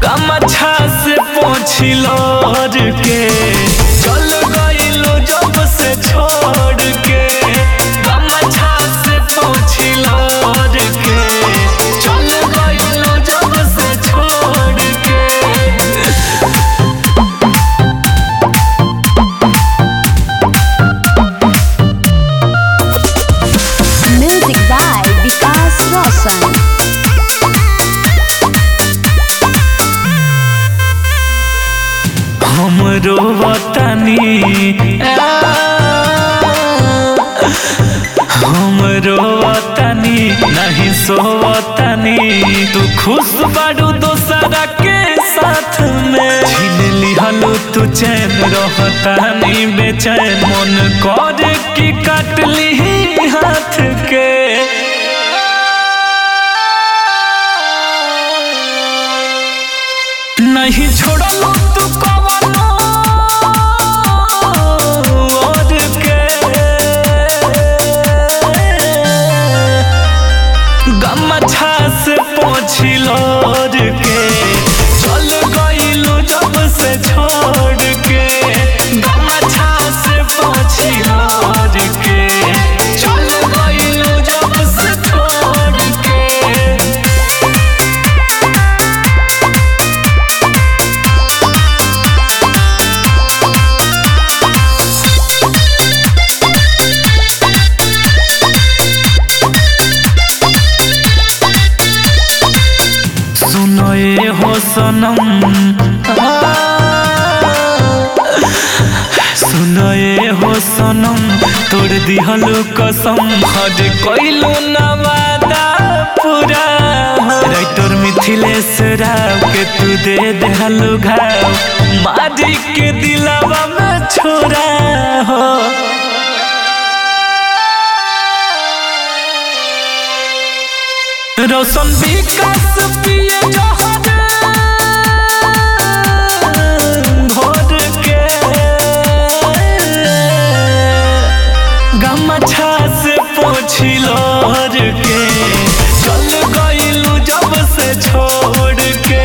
गमछा से पोंछिलो के चल गइलो जब से छोड़ के गमछा से पोंछिलो के चल गइलो जब से छोड़ के। Music by Vikas Roshan. हमरो वतनी हमरो वतनी नहीं सोवतनी तू खुश बाड़ू दोसरा के साथ में छीन लिहलो तू चैन रहतानी बेचैन मन करे कि काट ली हाथ के। नहीं छोड़लो तू कवनो और के गमछा से पोंछिलो के चल गइलो जब से छोड़ के गमछा से पोंछिलो के चल गइलो जब से छोड़ के। सुनो ये हो सनम सुनो ये हो सनम तोड़ दिहलो कसम हज कइलो ना वादा पूरा राइटर मिथिलेश राव के तू दे देहलो घाव मारी के दिलावा में छोड़ा हो। रोशन विकास पिए जहर घोर के गमछा से पोंछिलो के चल गइलू जब से छोड़ के।